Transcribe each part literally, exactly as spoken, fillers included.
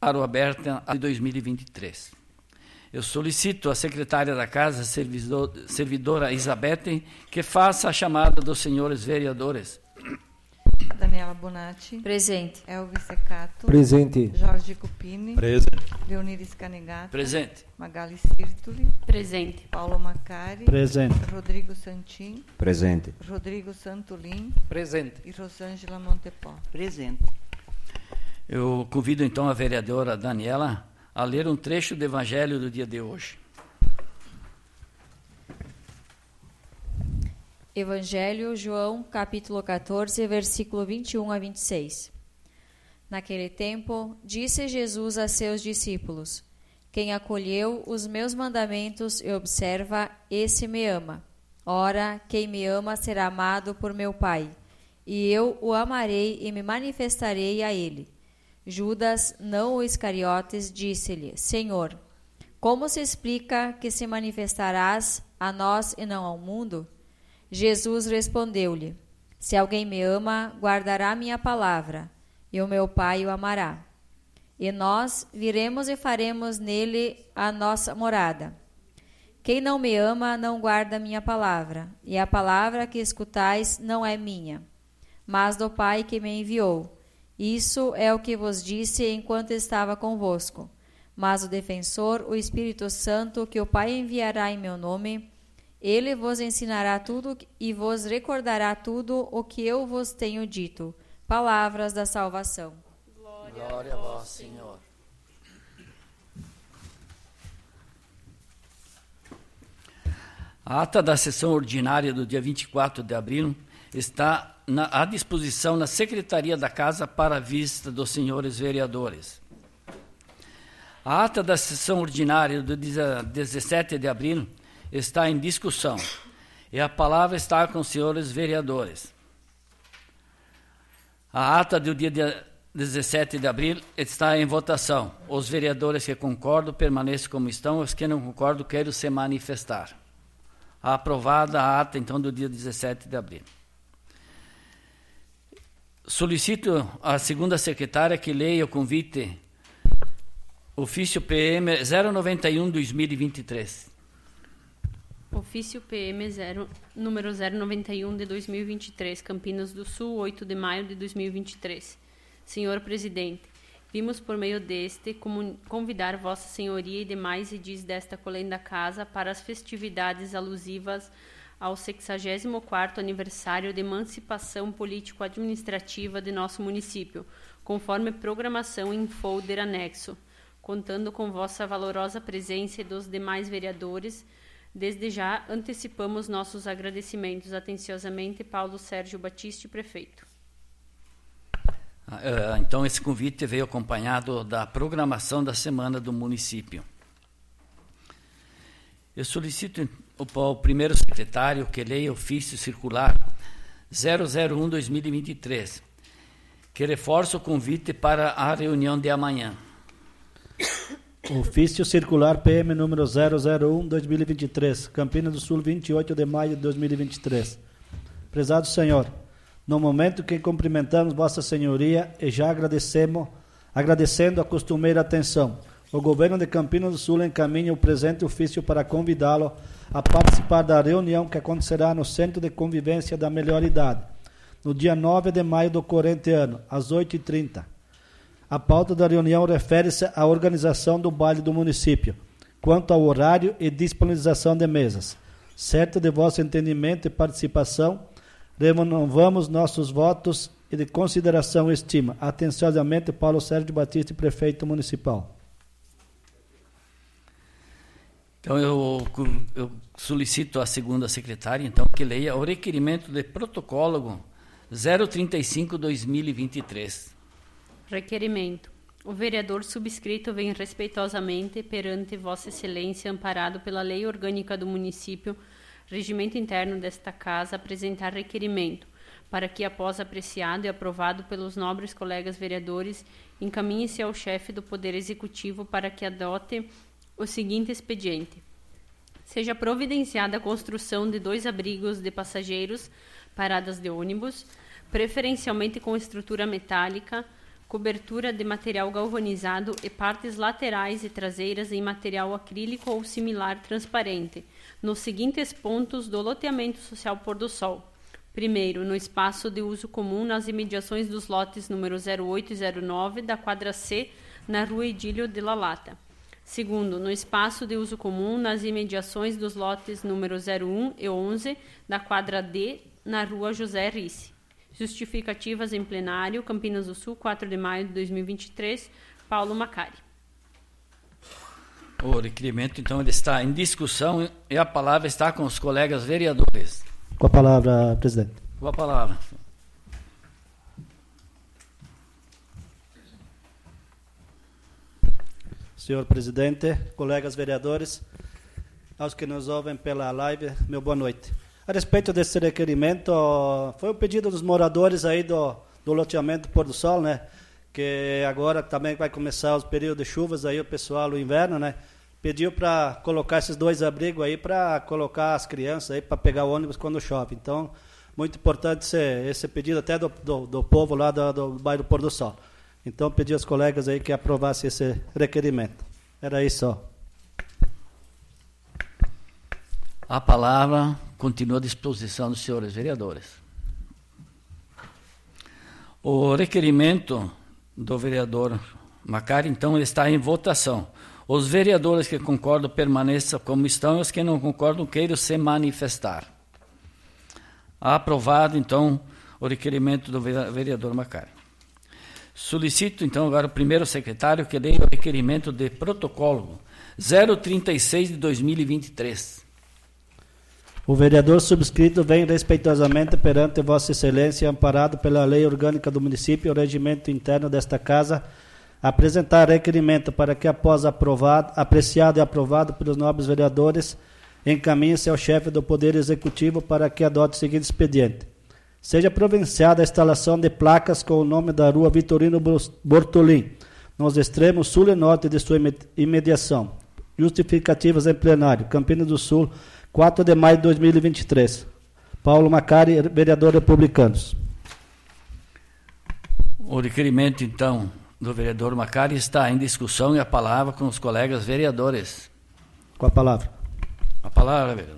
aberta de dois mil e vinte e três. Eu solicito à secretária da Casa, servidor, servidora Isabete, que faça a chamada dos senhores vereadores. Daniela Bonatti. Presente. Elvis Secato. Presente. Jorge Cupini. Presente. Leoniris Canegato. Presente. Magali Sirtuli. Presente. Paulo Macari. Presente. Rodrigo Santin. Presente. Rodrigo Santolin. Presente. E Rosângela Montepó. Presente. Eu convido então a vereadora Daniela a ler um trecho do Evangelho do dia de hoje. Evangelho, João, capítulo catorze, versículo vinte e um a vinte e seis. Naquele tempo, disse Jesus a seus discípulos: Quem acolheu os meus mandamentos e observa, esse me ama. Ora, quem me ama será amado por meu Pai, e eu o amarei e me manifestarei a ele. Judas, não o Iscariotes, disse-lhe: Senhor, como se explica que se manifestarás a nós e não ao mundo? Jesus respondeu-lhe: Se alguém me ama, guardará minha palavra, e o meu Pai o amará. E nós viremos e faremos nele a nossa morada. Quem não me ama não guarda minha palavra, e a palavra que escutais não é minha, mas do Pai que me enviou. Isso é o que vos disse enquanto estava convosco. Mas o defensor, o Espírito Santo, que o Pai enviará em meu nome, ele vos ensinará tudo e vos recordará tudo o que eu vos tenho dito. Palavras da salvação. Glória, Glória a vós, Senhor. A ata da sessão ordinária do dia vinte e quatro de abril está na, à disposição na Secretaria da Casa para a vista dos senhores vereadores. A ata da sessão ordinária do dia dezessete de abril está em discussão e a palavra está com os senhores vereadores. A ata do dia dezessete de abril está em votação. Os vereadores que concordam permaneçam como estão, os que não concordam querem se manifestar. Aprovada a ata, então, do dia dezessete de abril. Solicito à segunda secretária que leia o convite ofício P M zero noventa e um barra dois mil e vinte e três. Ofício P M zero, número zero noventa e um de dois mil e vinte e três, Campinas do Sul, oito de maio de dois mil e vinte e três. Senhor Presidente, vimos por meio deste convidar Vossa Senhoria e demais edis desta colenda casa para as festividades alusivas ao sexagésimo quarto aniversário de emancipação político-administrativa de nosso município, conforme programação em folder anexo, contando com vossa valorosa presença e dos demais vereadores. Desde já antecipamos nossos agradecimentos. Atenciosamente, Paulo Sérgio Batiste, prefeito. Então, esse convite veio acompanhado da programação da semana do município. Eu solicito ao primeiro secretário que leia ofício circular zero zero um barra dois mil e vinte e três, que reforça o convite para a reunião de amanhã. Ofício circular P M número zero zero um barra dois mil e vinte e três, Campinas do Sul, vinte e oito de maio de dois mil e vinte e três. Prezado Senhor, no momento que cumprimentamos Vossa Senhoria e já agradecemos, agradecendo a costumeira atenção, o governo de Campinas do Sul encaminha o presente ofício para convidá-lo a participar da reunião que acontecerá no Centro de Convivência da Melhor Idade, no dia nove de maio do corrente ano, às oito e trinta. A pauta da reunião refere-se à organização do baile do município, quanto ao horário e disponibilização de mesas. Certo de vosso entendimento e participação, renovamos nossos votos e de consideração e estima. Atenciosamente, Paulo Sérgio Batiste, prefeito municipal. Então, eu, eu solicito à segunda secretária, então, que leia o requerimento de protocolo zero trinta e cinco barra dois mil e vinte e três. Requerimento. O vereador subscrito vem respeitosamente perante Vossa Excelência, amparado pela Lei Orgânica do Município, Regimento Interno desta Casa, apresentar requerimento, para que, após apreciado e aprovado pelos nobres colegas vereadores, encaminhe-se ao chefe do Poder Executivo para que adote o seguinte expediente. Seja providenciada a construção de dois abrigos de passageiros, paradas de ônibus, preferencialmente com estrutura metálica, cobertura de material galvanizado e partes laterais e traseiras em material acrílico ou similar transparente, nos seguintes pontos do loteamento social Pôr do Sol. Primeiro, no espaço de uso comum nas imediações dos lotes número zero oito e zero nove da quadra C, na Rua Edílio de La Lata. Segundo, no espaço de uso comum nas imediações dos lotes número zero um e onze da quadra D, na Rua José Risse. Justificativas em plenário, Campinas do Sul, quatro de maio de dois mil e vinte e três, Paulo Macari. O requerimento, então, ele está em discussão e a palavra está com os colegas vereadores. Com a palavra, presidente. Com a palavra. Senhor presidente, colegas vereadores, aos que nos ouvem pela live, meu boa noite. A respeito desse requerimento, foi um pedido dos moradores aí do, do loteamento Pôr do Sol, né? Que agora também vai começar os períodos de chuvas aí, o pessoal, o inverno, né? Pediu para colocar esses dois abrigos aí, para colocar as crianças aí, para pegar o ônibus quando chove. Então, muito importante esse, esse pedido até do, do, do povo lá do, do bairro Pôr do Sol. Então, pedi aos colegas aí que aprovassem esse requerimento. Era isso só. A palavra continua à disposição dos senhores vereadores. O requerimento do vereador Macari, então, ele está em votação. Os vereadores que concordam permaneçam como estão, e os que não concordam queiram se manifestar. Aprovado, então, o requerimento do vereador Macari. Solicito, então, agora o primeiro secretário que leia o requerimento de protocolo zero trinta e seis de dois mil e vinte e três. O vereador subscrito vem respeitosamente perante Vossa Excelência, amparado pela lei orgânica do município e o regimento interno desta casa, apresentar requerimento para que, após aprovado, apreciado e aprovado pelos nobres vereadores, encaminhe-se ao chefe do Poder Executivo para que adote o seguinte expediente. Seja providenciada a instalação de placas com o nome da rua Vitorino Bortolin, nos extremos sul e norte de sua imediação. Justificativas em plenário. Campinas do Sul, quatro de maio de dois mil e vinte e três. Paulo Macari, vereador Republicanos. O requerimento, então, do vereador Macari está em discussão e a palavra com os colegas vereadores. Com a palavra. A palavra, vereador.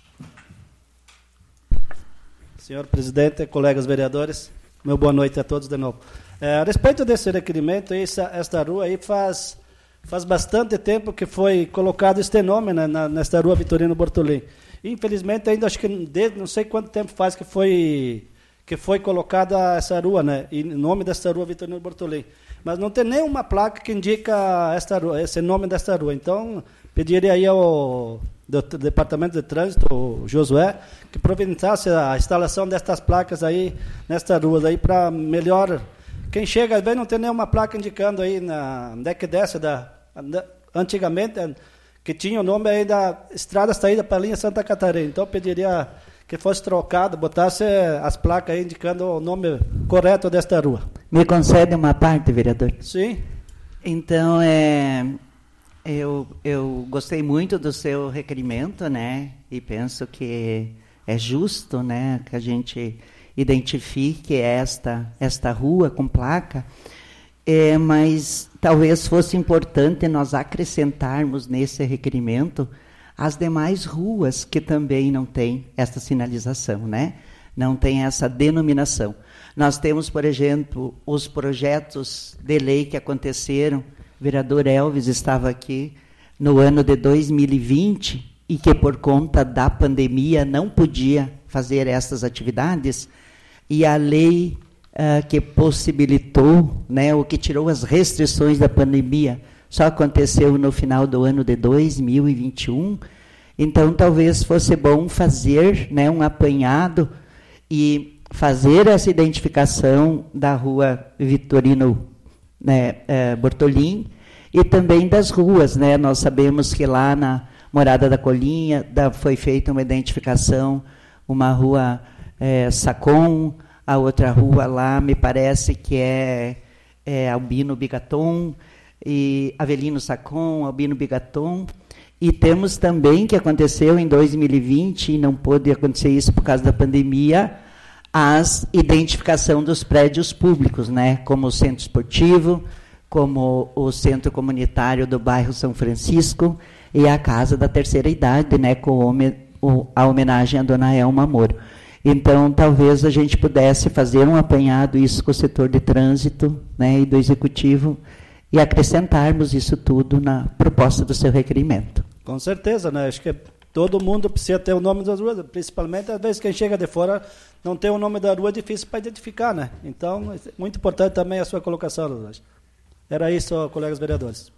Senhor presidente, colegas vereadores, meu boa noite a todos de novo. É, a respeito desse requerimento, essa, esta rua aí faz, faz bastante tempo que foi colocado este nome, né, na, nesta rua Vitorino Bortolin. Infelizmente, ainda acho que desde não sei quanto tempo faz que foi, que foi colocada essa rua, né, em nome desta rua Vitorino Bortolin. Mas não tem nenhuma placa que indica esta rua, esse nome desta rua. Então, pediria aí ao do Departamento de Trânsito, o Josué, que providenciasse a instalação destas placas aí, nesta rua, aí para melhor. Quem chega, às vezes não tem nenhuma placa indicando aí na onde é que desce da, da, antigamente, que tinha o nome aí da estrada saída para a linha Santa Catarina. Então, eu pediria que fosse trocado, botasse as placas aí indicando o nome correto desta rua. Me concede uma parte, vereador? Sim. Então, é... Eu, eu gostei muito do seu requerimento, né? E penso que é justo, né, que a gente identifique esta, esta rua com placa, é, mas talvez fosse importante nós acrescentarmos nesse requerimento as demais ruas que também não têm essa sinalização, né? Não tem essa denominação. Nós temos, por exemplo, os projetos de lei que aconteceram. O vereador Elvis estava aqui no ano de dois mil e vinte e que, por conta da pandemia, não podia fazer essas atividades. E a lei uh, que possibilitou, né, o que tirou as restrições da pandemia, só aconteceu no final do ano de dois mil e vinte e um. Então, talvez fosse bom fazer, né, um apanhado e fazer essa identificação da rua Vitorino Né, é, Bortolin, e também das ruas, né? Nós sabemos que lá na Morada da Colinha da, foi feita uma identificação, uma rua é, Sacon, a outra rua lá me parece que é, é Albino Bigaton, e Avelino Sacon, Albino Bigaton, e temos também, que aconteceu em dois mil e vinte, e não pôde acontecer isso por causa da pandemia, as identificação dos prédios públicos, né, como o centro esportivo, como o centro comunitário do bairro São Francisco e a Casa da Terceira Idade, né, com a homenagem à Dona Elma Moro. Então, talvez a gente pudesse fazer um apanhado isso com o setor de trânsito, né, e do executivo e acrescentarmos isso tudo na proposta do seu requerimento. Com certeza, né? Acho que todo mundo precisa ter o nome das ruas, principalmente às vezes quem chega de fora não tem o nome da rua, é difícil para identificar, né? Então, é muito importante também a sua colocação, Rosângela. Era isso, colegas vereadores.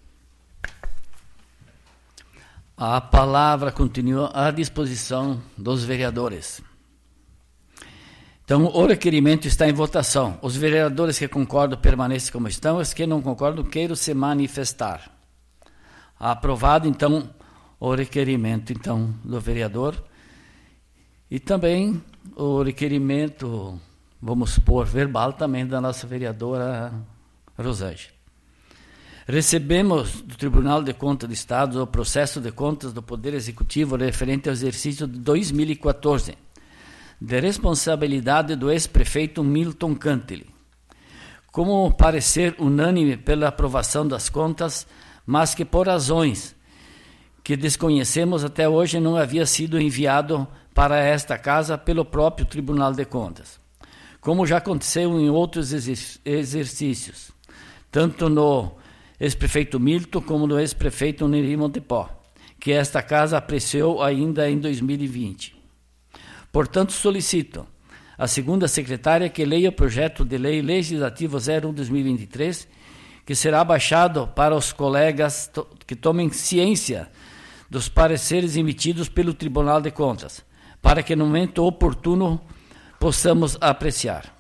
A palavra continua à disposição dos vereadores. Então, o requerimento está em votação. Os vereadores que concordam permanecem como estão, os que não concordam queiram se manifestar. Aprovado, então, o requerimento então, do vereador. E também o requerimento, vamos supor, verbal também da nossa vereadora Rosângela. Recebemos do Tribunal de Contas do Estado o processo de contas do Poder Executivo referente ao exercício de dois mil e quatorze, de responsabilidade do ex-prefeito Milton Cantili. Como parecer unânime pela aprovação das contas, mas que por razões que desconhecemos até hoje não havia sido enviado para esta casa pelo próprio Tribunal de Contas, como já aconteceu em outros exercícios, tanto no ex-prefeito Milton como no ex-prefeito Neri Montepó, que esta casa apreciou ainda em dois mil e vinte. Portanto, solicito à segunda secretária que leia o projeto de lei legislativo zero um barra dois mil e vinte e três, que será baixado para os colegas to- que tomem ciência dos pareceres emitidos pelo Tribunal de Contas, para que no momento oportuno possamos apreciar.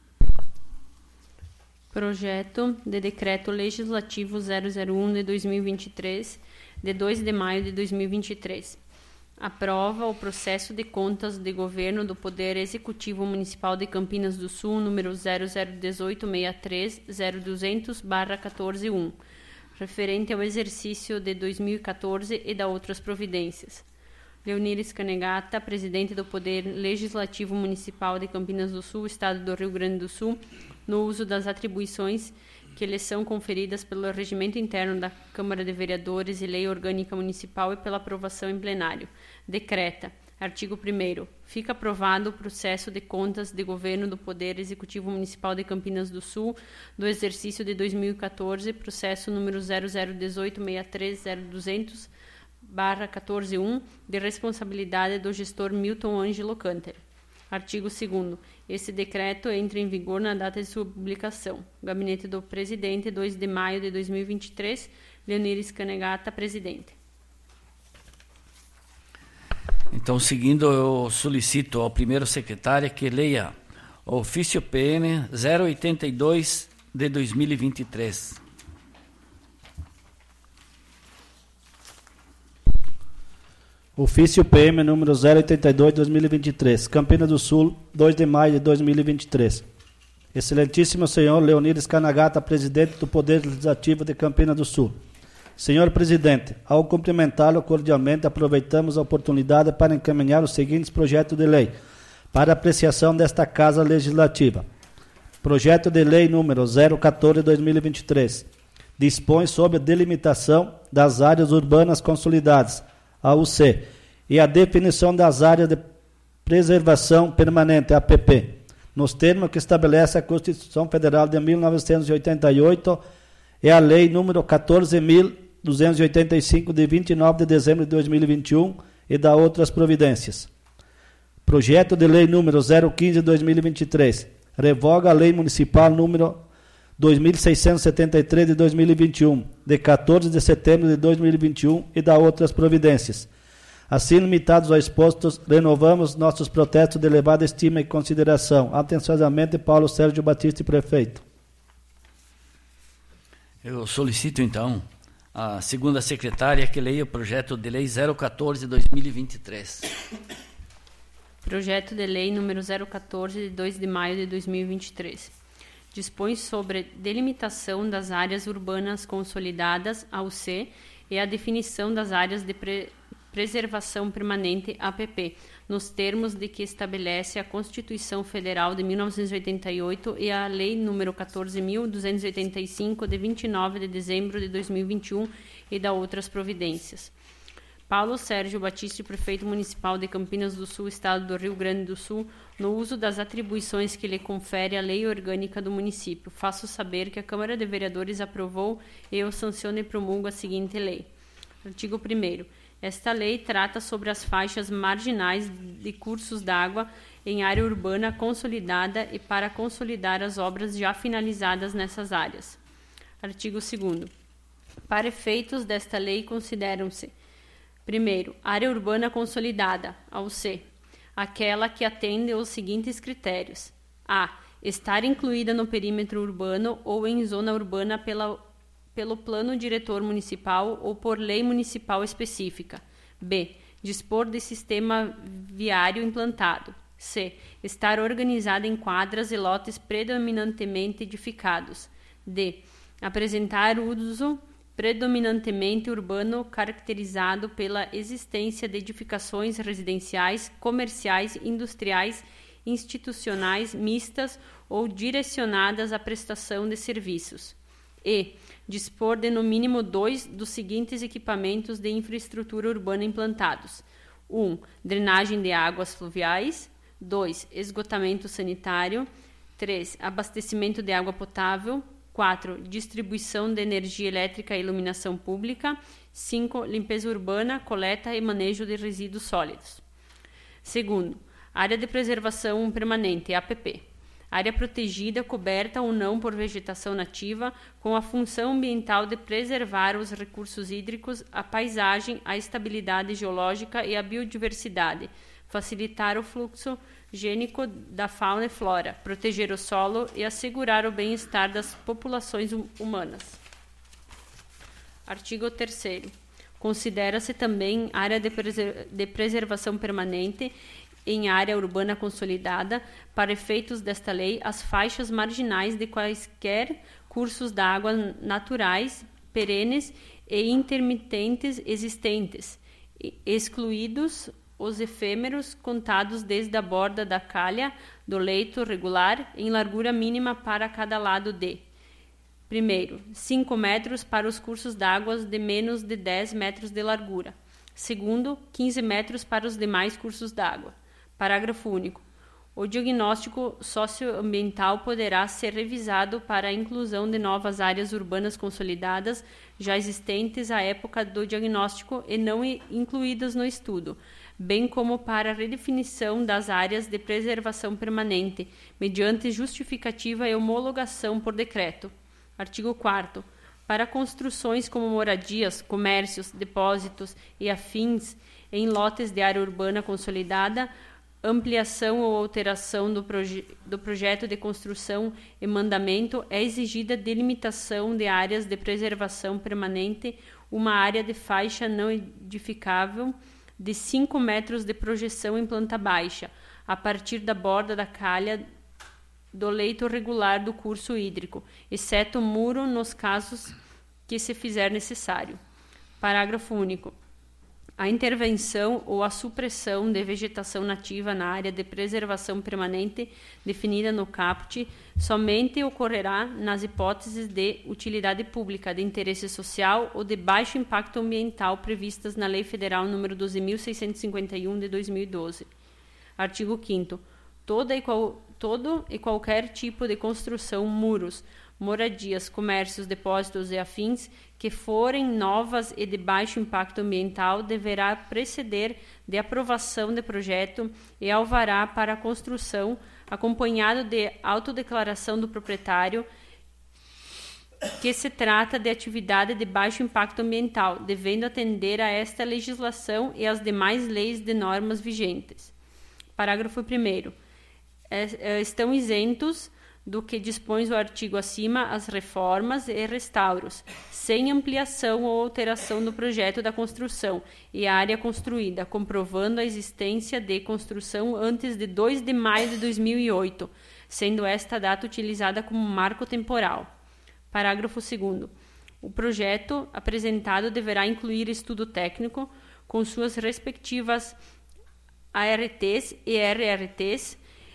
Projeto de Decreto Legislativo zero zero um de dois mil e vinte e três, de dois de maio de dois mil e vinte e três. Aprova o processo de contas de governo do Poder Executivo Municipal de Campinas do Sul, número zero zero um oito seis três zero duzentos barra quatorze um, referente ao exercício de dois mil e quatorze e da outras providências. Leonires Canegata, presidente do Poder Legislativo Municipal de Campinas do Sul, Estado do Rio Grande do Sul, no uso das atribuições que lhes são conferidas pelo Regimento Interno da Câmara de Vereadores e Lei Orgânica Municipal e pela aprovação em plenário. Decreta. Artigo primeiro. Fica aprovado o processo de contas de governo do Poder Executivo Municipal de Campinas do Sul do exercício de dois mil e quatorze, processo número zero zero um oito seis três zero duzentos barra quatorze um, de responsabilidade do gestor Milton Ângelo Cantili. Artigo segundo. Esse decreto entra em vigor na data de sua publicação. Gabinete do Presidente, dois de maio de dois mil e vinte e três. Leonires Canegata, presidente. Então, seguindo, eu solicito ao primeiro secretário que leia o ofício P M zero oitenta e dois de dois mil e vinte e três. Ofício P M número zero oitenta e dois de dois mil e vinte e três, Campinas do Sul, dois de maio de dois mil e vinte e três. Excelentíssimo senhor Leonires Canegata, presidente do Poder Legislativo de Campinas do Sul. Senhor presidente, ao cumprimentá-lo cordialmente, aproveitamos a oportunidade para encaminhar os seguintes projetos de lei para apreciação desta Casa Legislativa. Projeto de lei número zero quatorze de dois mil e vinte e três. Dispõe sobre a delimitação das áreas urbanas consolidadas, A U C, e a definição das áreas de preservação permanente, A P P, nos termos que estabelece a Constituição Federal de mil novecentos e oitenta e oito e a Lei número quatorze mil duzentos e oitenta e cinco, de vinte e nove de dezembro de dois mil e vinte e um, e da outras providências. Projeto de Lei número zero quinze de dois mil e vinte e três, revoga a Lei Municipal número dois mil seiscentos e setenta e três de dois mil e vinte e um, de quatorze de setembro de dois mil e vinte e um, e da outras providências. Assim, limitados aos expostos, renovamos nossos protestos de elevada estima e consideração. Atenciosamente, Paulo Sérgio Batista, prefeito. Eu solicito, então, a segunda secretária que leia o projeto de lei zero quatorze de dois mil e vinte e três. Projeto de lei número zero quatorze, de dois de maio de dois mil e vinte e três. Dispõe sobre delimitação das áreas urbanas consolidadas, A U C, e a definição das áreas de pre- Preservação Permanente, A P P, nos termos de que estabelece a Constituição Federal de mil novecentos e oitenta e oito e a Lei número quatorze mil duzentos e oitenta e cinco, de vinte e nove de dezembro de dois mil e vinte e um, e da outras providências. Paulo Sérgio Batista, prefeito municipal de Campinas do Sul, estado do Rio Grande do Sul, no uso das atribuições que lhe confere a lei orgânica do município, faço saber que a Câmara de Vereadores aprovou e eu sanciono e promulgo a seguinte lei. Artigo primeiro. Esta lei trata sobre as faixas marginais de cursos d'água em área urbana consolidada e para consolidar as obras já finalizadas nessas áreas. Artigo segundo. Para efeitos desta lei consideram-se: primeiro, área urbana consolidada, A U C, aquela que atende aos seguintes critérios: a. Estar incluída no perímetro urbano ou em zona urbana pela pelo plano diretor municipal ou por lei municipal específica. B. Dispor de sistema viário implantado. C. Estar organizada em quadras e lotes predominantemente edificados. D. Apresentar uso predominantemente urbano caracterizado pela existência de edificações residenciais, comerciais, industriais, institucionais, mistas ou direcionadas à prestação de serviços. E. Dispor de no mínimo dois dos seguintes equipamentos de infraestrutura urbana implantados: um. Drenagem de águas fluviais. dois. Esgotamento sanitário. três. Abastecimento de água potável. quatro. Distribuição de energia elétrica e iluminação pública. cinco. Limpeza urbana, coleta e manejo de resíduos sólidos. Segundo, área de preservação permanente, A P P. Área protegida, coberta ou não por vegetação nativa, com a função ambiental de preservar os recursos hídricos, a paisagem, a estabilidade geológica e a biodiversidade, facilitar o fluxo gênico da fauna e flora, proteger o solo e assegurar o bem-estar das populações hum- humanas. Artigo terceiro. Considera-se também área de, preser- de preservação permanente em área urbana consolidada, para efeitos desta lei, as faixas marginais de quaisquer cursos d'água naturais, perenes e intermitentes existentes, excluídos os efêmeros contados desde a borda da calha do leito regular, em largura mínima para cada lado de: primeiro, cinco metros para os cursos d'água de menos de dez metros de largura; segundo, quinze metros para os demais cursos d'água. Parágrafo único. O diagnóstico socioambiental poderá ser revisado para a inclusão de novas áreas urbanas consolidadas já existentes à época do diagnóstico e não incluídas no estudo, bem como para a redefinição das áreas de preservação permanente, mediante justificativa e homologação por decreto. Artigo quarto. Para construções como moradias, comércios, depósitos e afins em lotes de área urbana consolidada, ampliação ou alteração do, proje- do projeto de construção e mandamento, é exigida delimitação de áreas de preservação permanente, uma área de faixa não edificável de cinco metros de projeção em planta baixa, a partir da borda da calha do leito regular do curso hídrico, exceto muro nos casos que se fizer necessário. Parágrafo único. A intervenção ou a supressão de vegetação nativa na área de preservação permanente definida no caput somente ocorrerá nas hipóteses de utilidade pública, de interesse social ou de baixo impacto ambiental previstas na Lei Federal número doze mil seiscentos e cinquenta e um de dois mil e doze. Artigo quinto. Toda e qual, todo e qualquer tipo de construção, muros, moradias, comércios, depósitos e afins que forem novas e de baixo impacto ambiental deverá preceder de aprovação de projeto e alvará para a construção, acompanhado de autodeclaração do proprietário que se trata de atividade de baixo impacto ambiental, devendo atender a esta legislação e às demais leis de normas vigentes. Parágrafo primeiro. Estão isentos do que dispõe o artigo acima as reformas e restauros, sem ampliação ou alteração do projeto da construção e área construída, comprovando a existência de construção antes de dois de maio de dois mil e oito, sendo esta data utilizada como marco temporal. Parágrafo segundo. O projeto apresentado deverá incluir estudo técnico, com suas respectivas A R Ts e R R Ts,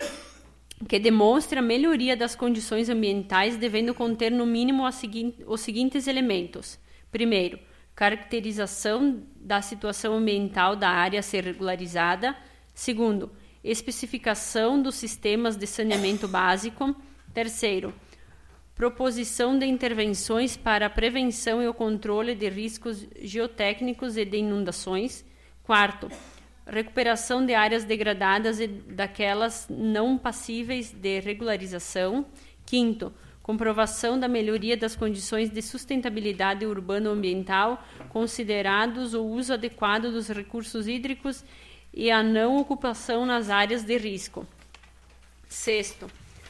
que demonstre a melhoria das condições ambientais, devendo conter no mínimo os seguintes elementos. Primeiro, caracterização da situação ambiental da área a ser regularizada. Segundo, especificação dos sistemas de saneamento básico. Terceiro, proposição de intervenções para a prevenção e o controle de riscos geotécnicos e de inundações. Quarto, recuperação de áreas degradadas e daquelas não passíveis de regularização. Quinto, comprovação da melhoria das condições de sustentabilidade urbano-ambiental, considerados o uso adequado dos recursos hídricos e a não ocupação nas áreas de risco. Sexto,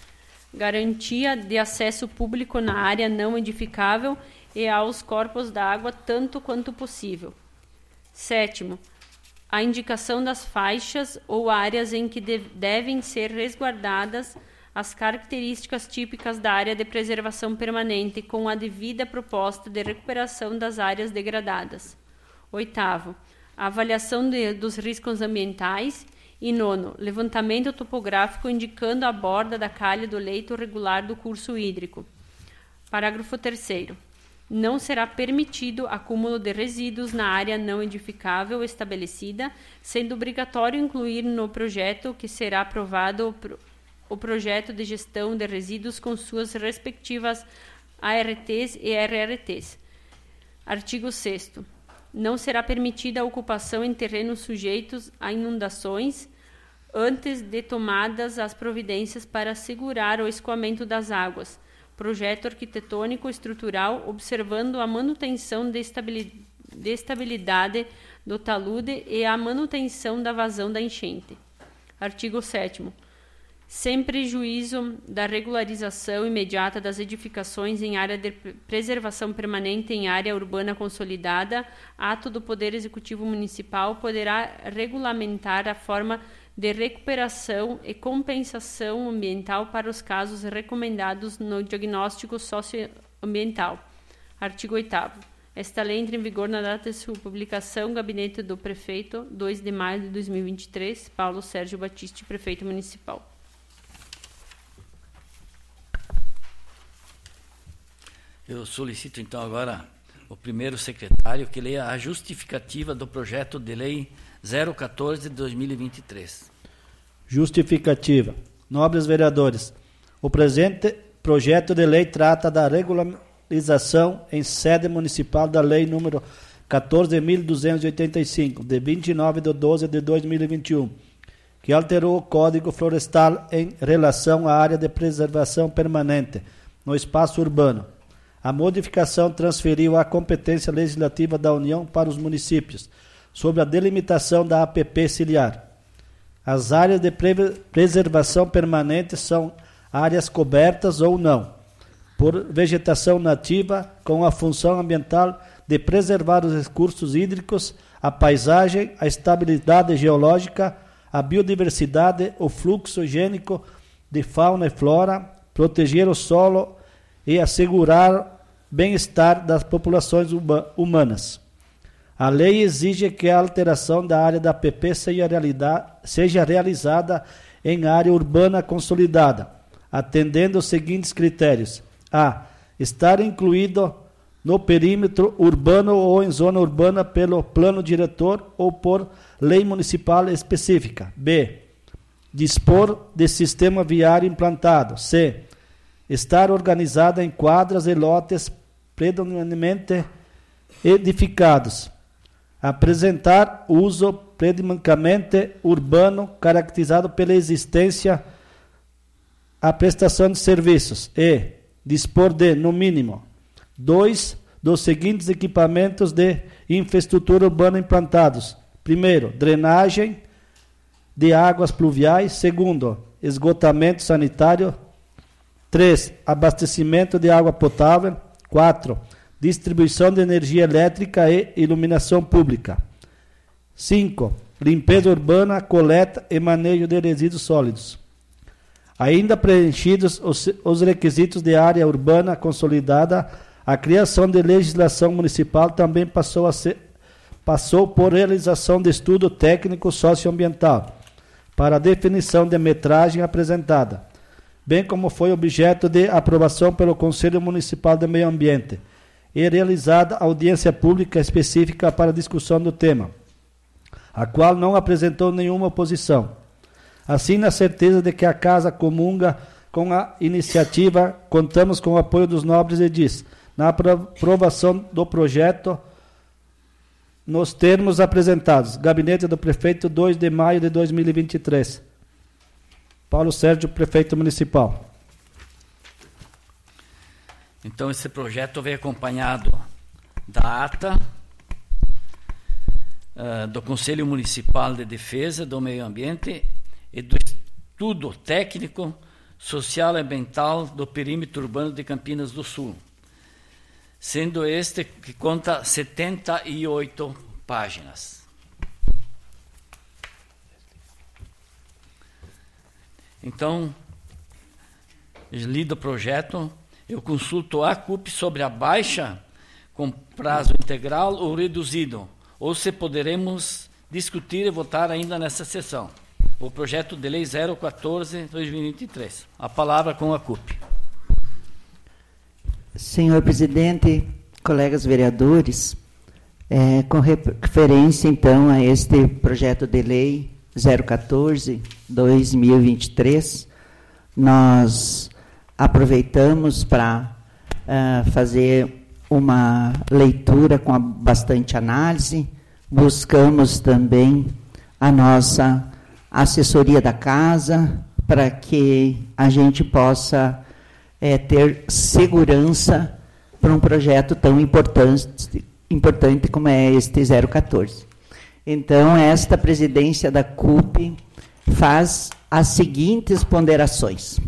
garantia de acesso público na área não edificável e aos corpos d'água tanto quanto possível. Sétimo, a indicação das faixas ou áreas em que de- devem ser resguardadas as características típicas da área de preservação permanente, com a devida proposta de recuperação das áreas degradadas. Oitavo, a avaliação de, dos riscos ambientais. E nono, levantamento topográfico indicando a borda da calha do leito regular do curso hídrico. Parágrafo terceiro. Não será permitido acúmulo de resíduos na área não edificável estabelecida, sendo obrigatório incluir no projeto que será aprovado o, pro, o projeto de gestão de resíduos com suas respectivas A R Ts e R R Ts. Artigo sexto. Não será permitida a ocupação em terrenos sujeitos a inundações antes de tomadas as providências para assegurar o escoamento das águas. Projeto arquitetônico estrutural, observando a manutenção de estabilidade do talude e a manutenção da vazão da enchente. Artigo sétimo. Sem prejuízo da regularização imediata das edificações em área de preservação permanente em área urbana consolidada, ato do Poder Executivo Municipal poderá regulamentar a forma de recuperação e compensação ambiental para os casos recomendados no diagnóstico socioambiental. Artigo oitavo. Esta lei entra em vigor na data de sua publicação. Gabinete do Prefeito, dois de maio de dois mil e vinte e três. Paulo Sérgio Batista, Prefeito Municipal. Eu solicito, então, agora o primeiro secretário que leia a justificativa do projeto de lei zero quatorze de dois mil e vinte e três. Justificativa. Nobres vereadores, o presente projeto de lei trata da regularização em sede municipal da lei número quatorze mil duzentos e oitenta e cinco, de vinte e nove de doze de dois mil e vinte e um, que alterou o Código Florestal em relação à área de preservação permanente no espaço urbano. A modificação transferiu a competência legislativa da União para os municípios sobre a delimitação da A P P ciliar. As áreas de pre- preservação permanente são áreas cobertas ou não, por vegetação nativa, com a função ambiental de preservar os recursos hídricos, a paisagem, a estabilidade geológica, a biodiversidade, o fluxo higiênico de fauna e flora, proteger o solo e assegurar bem-estar das populações humanas. A lei exige que a alteração da área da A P P seja, seja realizada em área urbana consolidada, atendendo os seguintes critérios: a. Estar incluído no perímetro urbano ou em zona urbana pelo plano diretor ou por lei municipal específica. B. Dispor de sistema viário implantado. C. Estar organizada em quadras e lotes predominantemente edificados. Apresentar uso predominantemente urbano caracterizado pela existência a prestação de serviços. E dispor de, no mínimo, dois dos seguintes equipamentos de infraestrutura urbana implantados. Primeiro, drenagem de águas pluviais. Segundo, esgotamento sanitário. Três, abastecimento de água potável. Quatro, distribuição de energia elétrica e iluminação pública. Cinco, limpeza urbana, coleta e manejo de resíduos sólidos. Ainda preenchidos os, os requisitos de área urbana consolidada, a criação de legislação municipal também passou a ser passou por realização de estudo técnico socioambiental para a definição de metragem apresentada, bem como foi objeto de aprovação pelo Conselho Municipal de Meio Ambiente e realizada audiência pública específica para discussão do tema, a qual não apresentou nenhuma oposição. Assim, na certeza de que a Casa comunga com a iniciativa, contamos com o apoio dos nobres edis na aprovação do projeto nos termos apresentados. Gabinete do Prefeito, dois de maio de dois mil e vinte e três. Paulo Sérgio, Prefeito Municipal. Então, esse projeto veio acompanhado da ata uh, do Conselho Municipal de Defesa do Meio Ambiente e do estudo técnico, social e ambiental do perímetro urbano de Campinas do Sul, sendo este que conta setenta e oito páginas. Então, lido o projeto, eu consulto a CUP sobre a baixa com prazo integral ou reduzido, ou se poderemos discutir e votar ainda nessa sessão. O projeto de lei zero quatorze barra dois mil e vinte e três. A palavra com a CUP. Senhor presidente, colegas vereadores, é, com referência então a este projeto de lei zero quatorze barra dois mil e vinte e três, nós aproveitamos para uh, fazer uma leitura com bastante análise, buscamos também a nossa assessoria da casa para que a gente possa é, ter segurança para um projeto tão importante, importante como é este zero quatorze. Então, esta presidência da CUP faz as seguintes ponderações.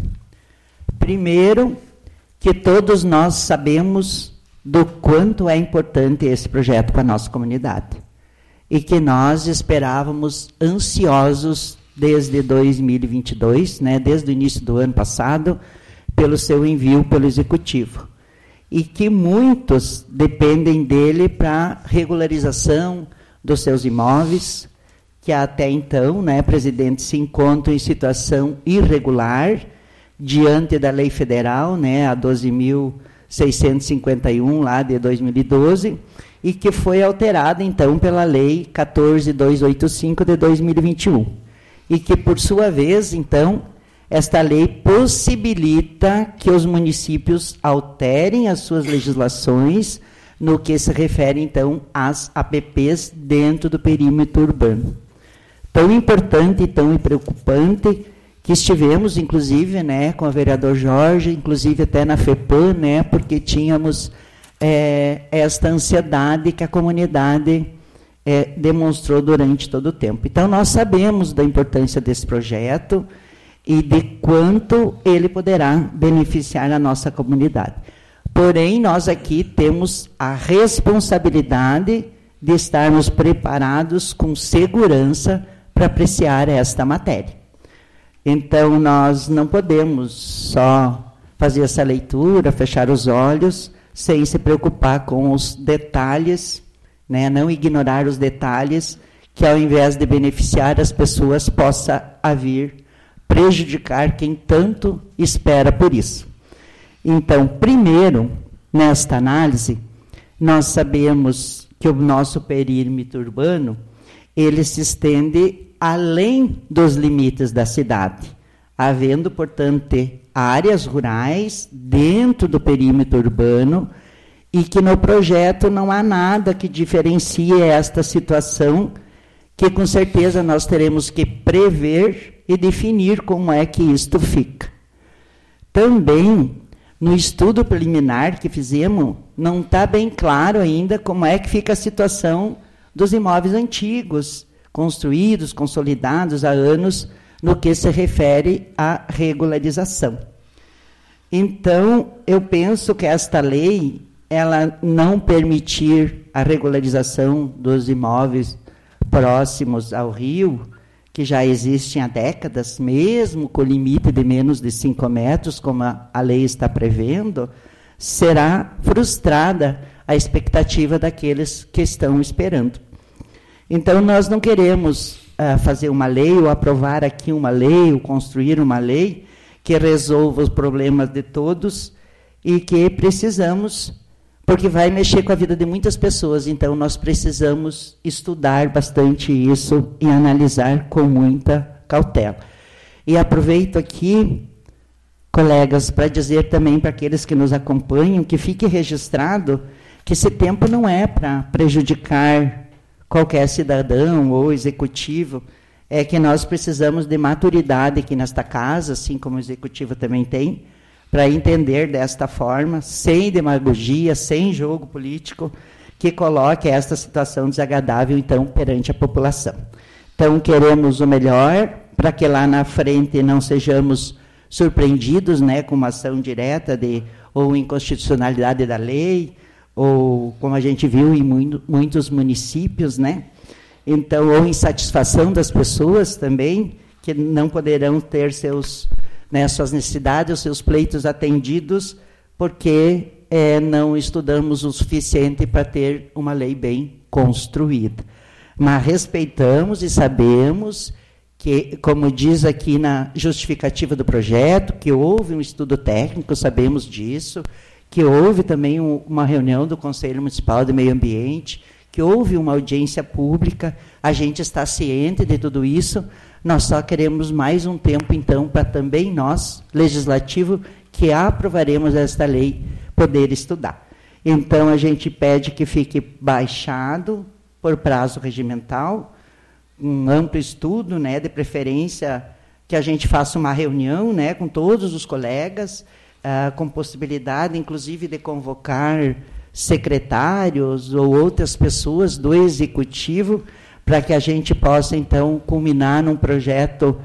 Primeiro, que todos nós sabemos do quanto é importante esse projeto para a nossa comunidade e que nós esperávamos ansiosos desde dois mil e vinte e dois, né, desde o início do ano passado, pelo seu envio pelo Executivo. E que muitos dependem dele para regularização dos seus imóveis, que até então, né, presidente, se encontram em situação irregular, diante da lei federal, né, a doze mil seiscentos e cinquenta e um, lá de dois mil e doze, e que foi alterada, então, pela lei quatorze mil duzentos e oitenta e cinco de dois mil e vinte e um. E que, por sua vez, então, esta lei possibilita que os municípios alterem as suas legislações no que se refere, então, às A P Ps dentro do perímetro urbano. Tão importante e tão preocupante que estivemos, inclusive, né, com o vereador Jorge, inclusive até na FEPAM, né, porque tínhamos é, esta ansiedade que a comunidade é, demonstrou durante todo o tempo. Então, nós sabemos da importância desse projeto e de quanto ele poderá beneficiar a nossa comunidade. Porém, nós aqui temos a responsabilidade de estarmos preparados com segurança para apreciar esta matéria. Então, nós não podemos só fazer essa leitura, fechar os olhos, sem se preocupar com os detalhes, né? Não ignorar os detalhes, que ao invés de beneficiar as pessoas, possa vir prejudicar quem tanto espera por isso. Então, primeiro, nesta análise, nós sabemos que o nosso perímetro urbano, ele se estende além dos limites da cidade, havendo, portanto, áreas rurais dentro do perímetro urbano e que no projeto não há nada que diferencie esta situação, que com certeza nós teremos que prever e definir como é que isto fica. Também, no estudo preliminar que fizemos, não está bem claro ainda como é que fica a situação dos imóveis antigos, construídos, consolidados há anos, no que se refere à regularização. Então, eu penso que esta lei, ela não permitir a regularização dos imóveis próximos ao rio, que já existem há décadas, mesmo com limite de menos de cinco metros, como a, a lei está prevendo, será frustrada a expectativa daqueles que estão esperando. Então, nós não queremos uh, fazer uma lei, ou aprovar aqui uma lei, ou construir uma lei que resolva os problemas de todos, e que precisamos, porque vai mexer com a vida de muitas pessoas, então nós precisamos estudar bastante isso e analisar com muita cautela. E aproveito aqui, colegas, para dizer também para aqueles que nos acompanham, que fique registrado que esse tempo não é para prejudicar qualquer cidadão ou executivo, é que nós precisamos de maturidade aqui nesta casa, assim como o executivo também tem, para entender desta forma, sem demagogia, sem jogo político, que coloque esta situação desagradável, então, perante a população. Então, queremos o melhor, para que lá na frente não sejamos surpreendidos, né, com uma ação direta de, ou inconstitucionalidade da lei, ou como a gente viu em muito, muitos municípios, né? Então, ou insatisfação das pessoas também, que não poderão ter seus, né, suas necessidades, os seus pleitos atendidos, porque é, não estudamos o suficiente para ter uma lei bem construída. Mas respeitamos e sabemos que, como diz aqui na justificativa do projeto, que houve um estudo técnico, sabemos disso, que houve também um, uma reunião do Conselho Municipal de Meio Ambiente, que houve uma audiência pública, a gente está ciente de tudo isso, nós só queremos mais um tempo, então, para também nós, legislativo, que aprovaremos esta lei, poder estudar. Então, a gente pede que fique baixado por prazo regimental, um amplo estudo, né, de preferência que a gente faça uma reunião, né, com todos os colegas, ah, com possibilidade, inclusive, de convocar secretários ou outras pessoas do executivo, para que a gente possa, então, culminar num projeto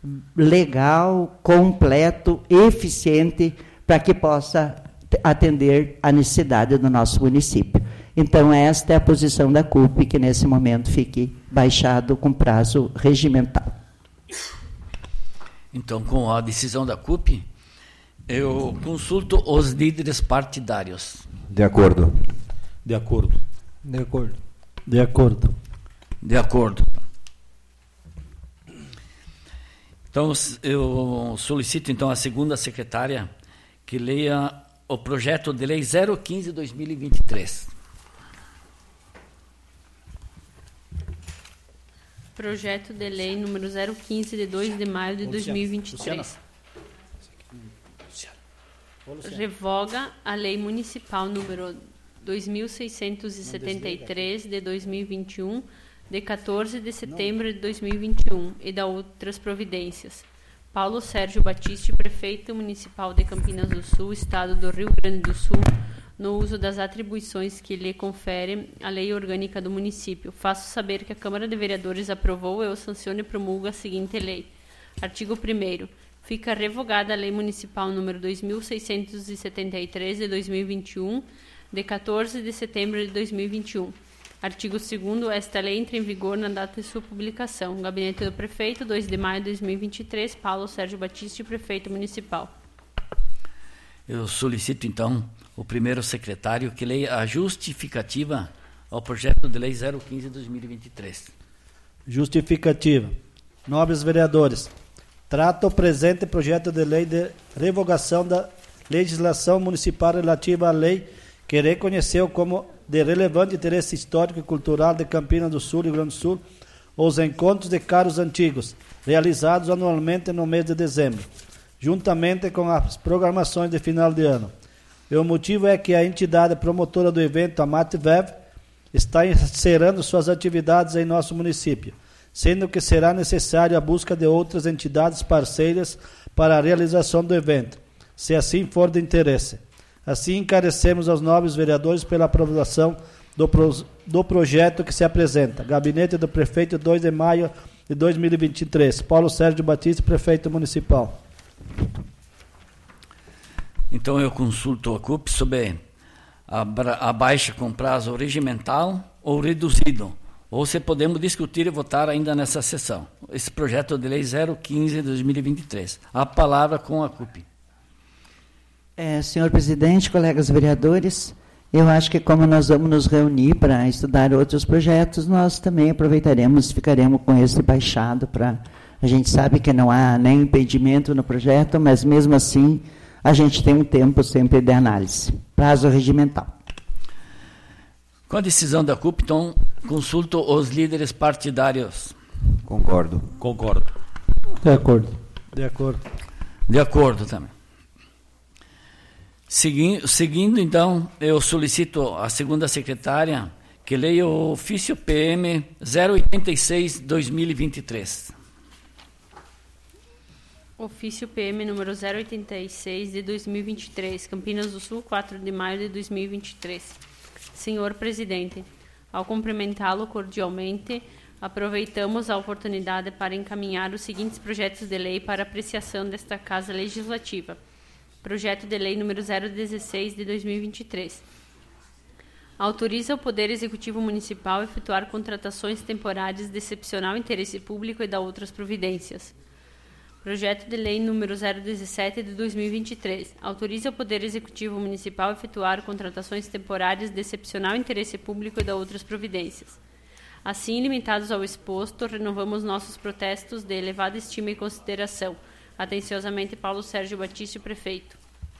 legal, completo, eficiente, para que possa atender a necessidade do nosso município. Então, esta é a posição da C U P, que nesse momento fique baixado com prazo regimental. Então, com a decisão da C U P, eu consulto os líderes partidários. De acordo. De acordo. De acordo. De acordo. De acordo. Então, eu solicito, então, a segunda secretária que leia o projeto de lei zero quinze de dois mil e vinte e três. Projeto de lei número zero quinze, de dois de maio de dois mil e vinte e três. Revoga a Lei Municipal número dois mil seiscentos e setenta e três, de dois mil e vinte e um, de quatorze de setembro de dois mil e vinte e um, e da outras providências. Paulo Sérgio Batiste, prefeito municipal de Campinas do Sul, Estado do Rio Grande do Sul, no uso das atribuições que lhe confere a Lei Orgânica do município. Faço saber que a Câmara de Vereadores aprovou, eu sanciono e promulgo a seguinte lei. Artigo primeiro. Fica revogada a Lei Municipal número dois mil seiscentos e setenta e três, de dois mil e vinte e um, de quatorze de setembro de dois mil e vinte e um. Artigo segundo. Esta lei entra em vigor na data de sua publicação. Gabinete do Prefeito, dois de maio de dois mil e vinte e três, Paulo Sérgio Batiste, Prefeito Municipal. Eu solicito, então, o primeiro secretário que leia a justificativa ao projeto de lei zero quinze de dois mil e vinte e três. Justificativa. Nobres vereadores, trata o presente projeto de lei de revogação da legislação municipal relativa à lei que reconheceu como de relevante interesse histórico e cultural de Campinas do Sul, Rio Grande do Sul, os encontros de caros antigos, realizados anualmente no mês de dezembro, juntamente com as programações de final de ano. E o motivo é que a entidade promotora do evento, a Matvev, está encerrando suas atividades em nosso município, sendo que será necessária a busca de outras entidades parceiras para a realização do evento, se assim for de interesse. Assim, encarecemos aos nobres vereadores pela aprovação do, pro, do projeto que se apresenta. Gabinete do Prefeito, dois de maio de dois mil e vinte e três. Paulo Sérgio Batista, Prefeito Municipal. Então, eu consulto a C U P sobre a, a baixa com prazo regimental ou reduzido, ou se podemos discutir e votar ainda nessa sessão. Esse projeto de lei zero quinze de dois mil e vinte e três. A palavra com a C U P. É, senhor presidente, colegas vereadores, Eu acho que como nós vamos nos reunir para estudar outros projetos, nós também aproveitaremos, ficaremos com esse baixado para... A gente sabe que não há nem impedimento no projeto, mas mesmo assim a gente tem um tempo sempre de análise. Prazo regimental. Com a decisão da C U P, então, consulto os líderes partidários. Concordo. Concordo. De acordo. De acordo. De acordo também. Seguindo, seguindo, então, eu solicito à segunda secretária que leia o ofício P M zero oitenta e seis barra dois mil e vinte e três. Ofício P M número zero oitenta e seis de dois mil e vinte e três, Campinas do Sul, quatro de maio de dois mil e vinte e três. Senhor Presidente, ao cumprimentá-lo cordialmente, aproveitamos a oportunidade para encaminhar os seguintes projetos de lei para apreciação desta Casa Legislativa. Projeto de Lei número zero dezesseis de dois mil e vinte e três. Autoriza o Poder Executivo Municipal a efetuar contratações temporárias de excepcional interesse público e da outras providências. Projeto de Lei número zero dezessete de dois mil e vinte e três. Autoriza o Poder Executivo Municipal a efetuar contratações temporárias de excepcional interesse público e da outras providências. Assim, limitados ao exposto, renovamos nossos protestos de elevada estima e consideração. Atenciosamente, Paulo Sérgio Batista, prefeito.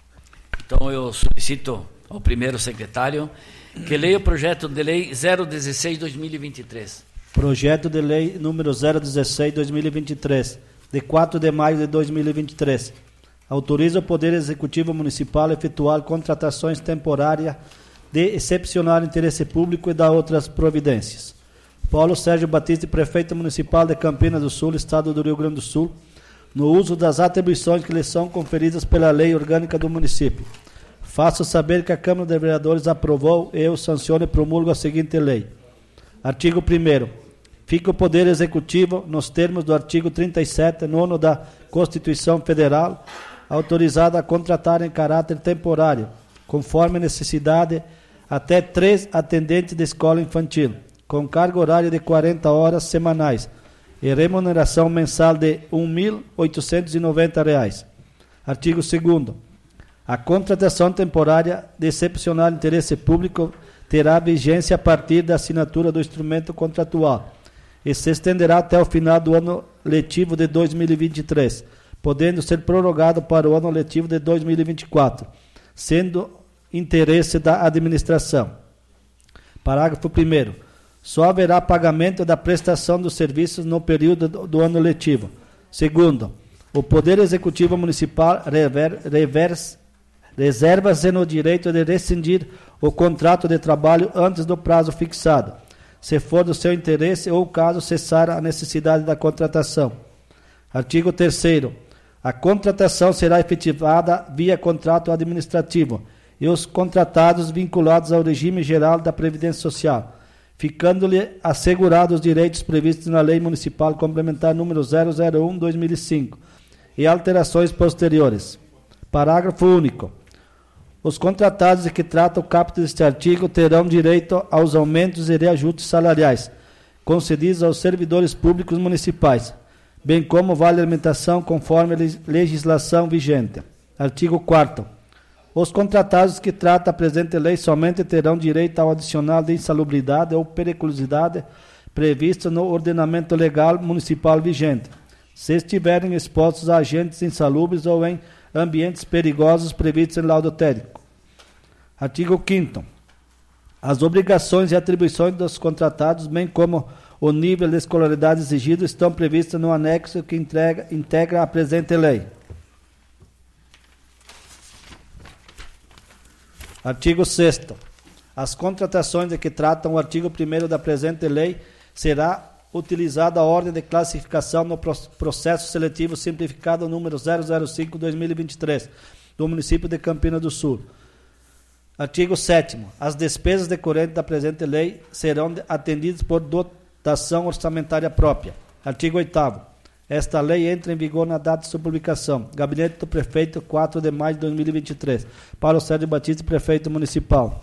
Então, eu solicito ao primeiro secretário que leia o projeto de lei zero dezesseis barra dois mil e vinte e três. Projeto de lei número zero dezesseis barra dois mil e vinte e três, de quatro de maio de dois mil e vinte e três. Autoriza o Poder Executivo Municipal a efetuar contratações temporárias de excepcional interesse público e da outras providências. Paulo Sérgio Batista, prefeito municipal de Campinas do Sul, Estado do Rio Grande do Sul, no uso das atribuições que lhe são conferidas pela Lei Orgânica do município. Faço saber que a Câmara de Vereadores aprovou e eu sanciono e promulgo a seguinte lei. Artigo primeiro. Fica o Poder Executivo, nos termos do artigo trinta e sete, nono da Constituição Federal, autorizado a contratar em caráter temporário, conforme necessidade, até três atendentes de escola infantil, com carga horária de quarenta horas semanais, e remuneração mensal de um mil oitocentos e noventa reais. Artigo segundo. A contratação temporária de excepcional interesse público terá vigência a partir da assinatura do instrumento contratual e se estenderá até o final do ano letivo de dois mil e vinte e três, podendo ser prorrogado para o ano letivo de dois mil e vinte e quatro, sendo interesse da administração. Parágrafo primeiro. Só haverá pagamento da prestação dos serviços no período do, do ano letivo. Segundo, o Poder Executivo Municipal rever, revers, reserva-se no direito de rescindir o contrato de trabalho antes do prazo fixado, se for do seu interesse ou caso cessar a necessidade da contratação. Artigo terceiro. A contratação será efetivada via contrato administrativo e os contratados vinculados ao regime geral da Previdência Social, ficando-lhe assegurados os direitos previstos na Lei Municipal Complementar número zero zero um barra dois mil e cinco e alterações posteriores. Parágrafo único. Os contratados de que trata o caput deste artigo terão direito aos aumentos e reajustes salariais concedidos aos servidores públicos municipais, bem como vale alimentação conforme a legislação vigente. Artigo quarto. Os contratados que trata a presente lei somente terão direito ao adicional de insalubridade ou periculosidade previsto no ordenamento legal municipal vigente, se estiverem expostos a agentes insalubres ou em ambientes perigosos previstos em laudo técnico. Artigo quinto. As obrigações e atribuições dos contratados, bem como o nível de escolaridade exigido, estão previstas no anexo que entrega, integra a presente lei. Artigo sexto. As contratações de que tratam o artigo primeiro da presente lei será utilizada a ordem de classificação no processo seletivo simplificado número zero zero cinco barra dois mil e vinte e três do município de Campinas do Sul. Artigo sétimo. As despesas decorrentes da presente lei serão atendidas por dotação orçamentária própria. Artigo oitavo. Esta lei entra em vigor na data de sua publicação. Gabinete do Prefeito, quatro de maio de dois mil e vinte e três. Paulo Sérgio Batista, Prefeito Municipal.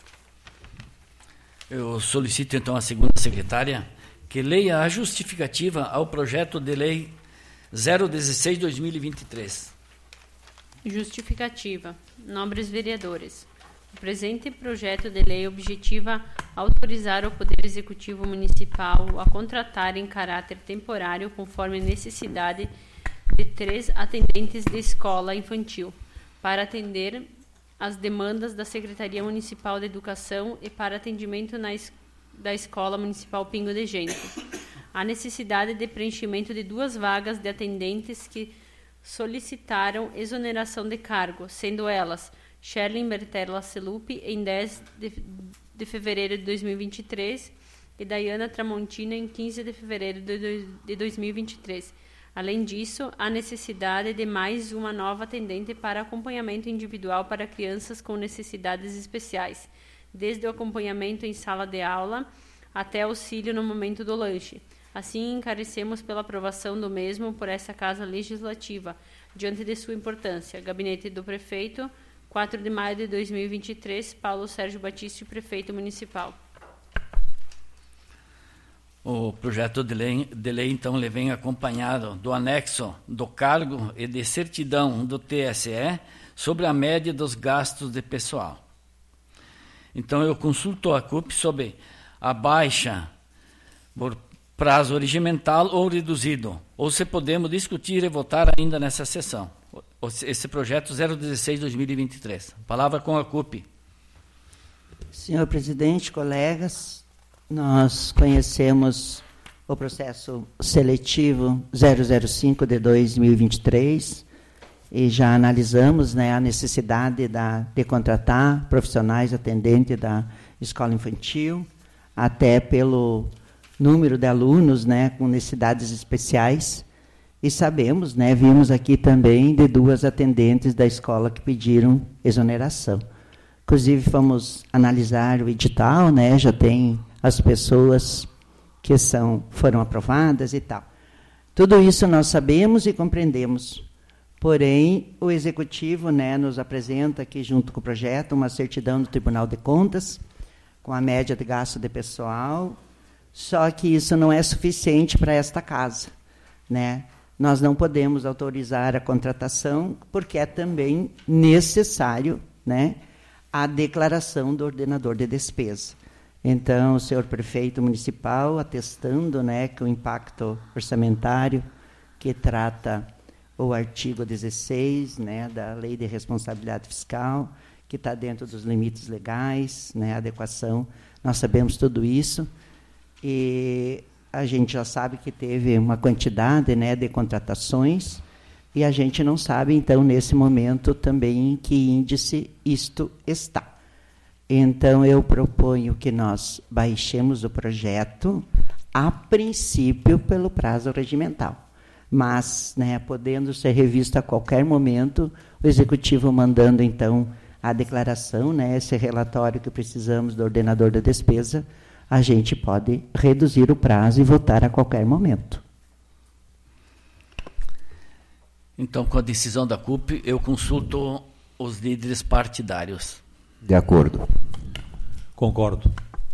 Eu solicito, então, à segunda secretária que leia a justificativa ao projeto de lei zero dezesseis barra dois mil e vinte e três. Justificativa. Nobres vereadores, O presente projeto de lei objetiva autorizar o Poder Executivo Municipal a contratar em caráter temporário, conforme necessidade, de três atendentes de escola infantil, para atender às demandas da Secretaria Municipal de Educação e para atendimento na es- da Escola Municipal Pingo de Gente. A necessidade de preenchimento de duas vagas de atendentes que solicitaram exoneração de cargo, sendo elas Sherlyn Bertella Celupi, em dez de fevereiro de dois mil e vinte e três, e Dayana Tramontina, em quinze de fevereiro de dois mil e vinte e três. Além disso, há necessidade de mais uma nova atendente para acompanhamento individual para crianças com necessidades especiais, desde o acompanhamento em sala de aula até auxílio no momento do lanche. Assim, encarecemos pela aprovação do mesmo por essa Casa Legislativa, diante de sua importância. Gabinete do Prefeito, quatro de maio de dois mil e vinte e três, Paulo Sérgio Batista, Prefeito Municipal. O projeto de lei, de lei, então, ele vem acompanhado do anexo do cargo e de certidão do T S E sobre a média dos gastos de pessoal. Então, eu consulto a C U P sobre a baixa por prazo regimental ou reduzido, ou se podemos discutir e votar ainda nessa sessão. Esse projeto zero dezesseis barra dois mil e vinte e três. Palavra com a C U P. Senhor presidente, colegas, nós conhecemos o processo seletivo zero zero cinco de dois mil e vinte e três e já analisamos, né, a necessidade da, de contratar profissionais atendentes da escola infantil, até pelo número de alunos, né, com necessidades especiais. E sabemos, né, vimos aqui também de duas atendentes da escola que pediram exoneração. Inclusive, fomos analisar o edital, né, já tem as pessoas que são, foram aprovadas e tal. Tudo isso nós sabemos e compreendemos. Porém, o Executivo, né, nos apresenta aqui, junto com o projeto, uma certidão do Tribunal de Contas, com a média de gasto de pessoal, só que isso não é suficiente para esta casa, né? Nós não podemos autorizar a contratação, porque é também necessário, né, a declaração do ordenador de despesa. Então, o senhor prefeito municipal, atestando, né, que o impacto orçamentário que trata o artigo dezesseis, né, da Lei de Responsabilidade Fiscal, que está dentro dos limites legais, né, adequação, nós sabemos tudo isso, e a gente já sabe que teve uma quantidade, né, de contratações, e a gente não sabe, então, nesse momento, também em que índice isto está. Então, eu proponho que nós baixemos o projeto, a princípio, pelo prazo regimental. Mas, né, podendo ser revisto a qualquer momento, o Executivo mandando, então, a declaração, né, esse relatório que precisamos do ordenador da despesa, a gente pode reduzir o prazo e votar a qualquer momento. Então, com a decisão da C U P, eu consulto os líderes partidários. De acordo. Concordo.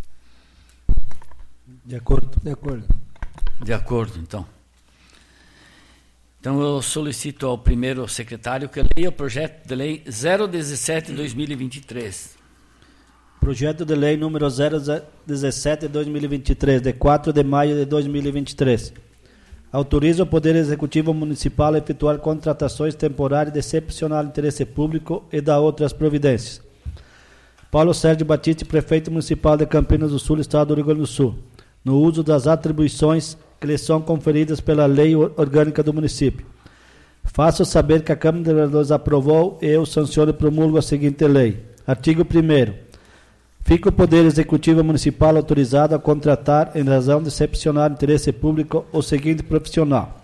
De acordo. De acordo. De acordo, então. Então, eu solicito ao primeiro secretário que leia o projeto de lei zero dezessete barra dois mil e vinte e três. Projeto de lei número zero dezessete barra dois mil e vinte e três, de quatro de maio de dois mil e vinte e três. Autoriza o Poder Executivo Municipal a efetuar contratações temporárias de excepcional interesse público e da outras providências. Paulo Sérgio Batista, Prefeito Municipal de Campinas do Sul, Estado do Rio Grande do Sul, no uso das atribuições que lhe são conferidas pela Lei Orgânica do Município. Faço saber que a Câmara de Vereadores aprovou e eu sanciono e promulgo a seguinte lei. Artigo primeiro. Fica o Poder Executivo Municipal autorizado a contratar, em razão de excepcional interesse público, o seguinte profissional.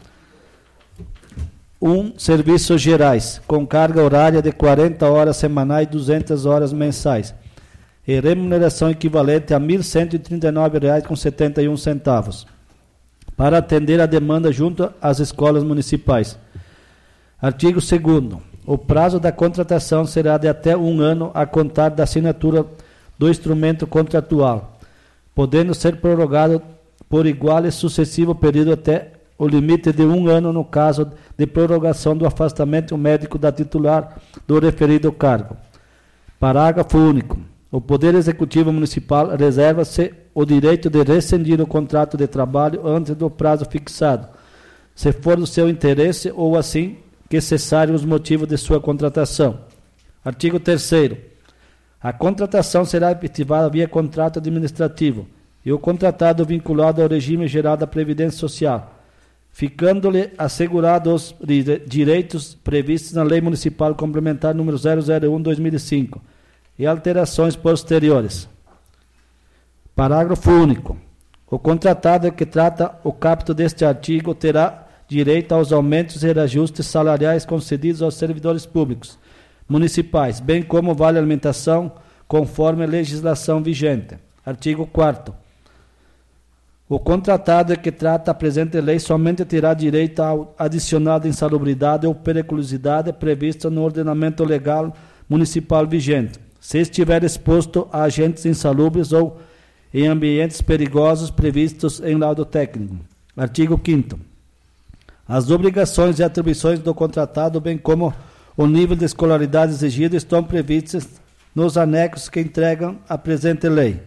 um. Serviços gerais, com carga horária de quarenta horas semanais e duzentas horas mensais, e remuneração equivalente a mil cento e trinta e nove reais e setenta e um centavos, para atender a demanda junto às escolas municipais. Artigo segundo. O prazo da contratação será de até um ano a contar da assinatura do instrumento contratual, podendo ser prorrogado por igual e sucessivo período até o limite de um ano no caso de prorrogação do afastamento médico da titular do referido cargo. Parágrafo único. O Poder Executivo Municipal reserva-se o direito de rescindir o contrato de trabalho antes do prazo fixado, se for do seu interesse ou assim que cessarem os motivos de sua contratação. Artigo terceiro. A contratação será efetivada via contrato administrativo e o contratado vinculado ao regime geral da Previdência Social, ficando-lhe assegurados os direitos previstos na Lei Municipal Complementar número zero zero um barra dois mil e cinco e alterações posteriores. Parágrafo único. O contratado que trata o caput deste artigo terá direito aos aumentos e reajustes salariais concedidos aos servidores públicos municipais, bem como vale alimentação, conforme a legislação vigente. Artigo quarto. O contratado que trata a presente lei somente terá direito ao adicional de insalubridade ou periculosidade previsto no ordenamento legal municipal vigente, se estiver exposto a agentes insalubres ou em ambientes perigosos previstos em laudo técnico. Artigo quinto. As obrigações e atribuições do contratado, bem como o nível de escolaridade exigido, estão previstas nos anexos que entregam a presente lei.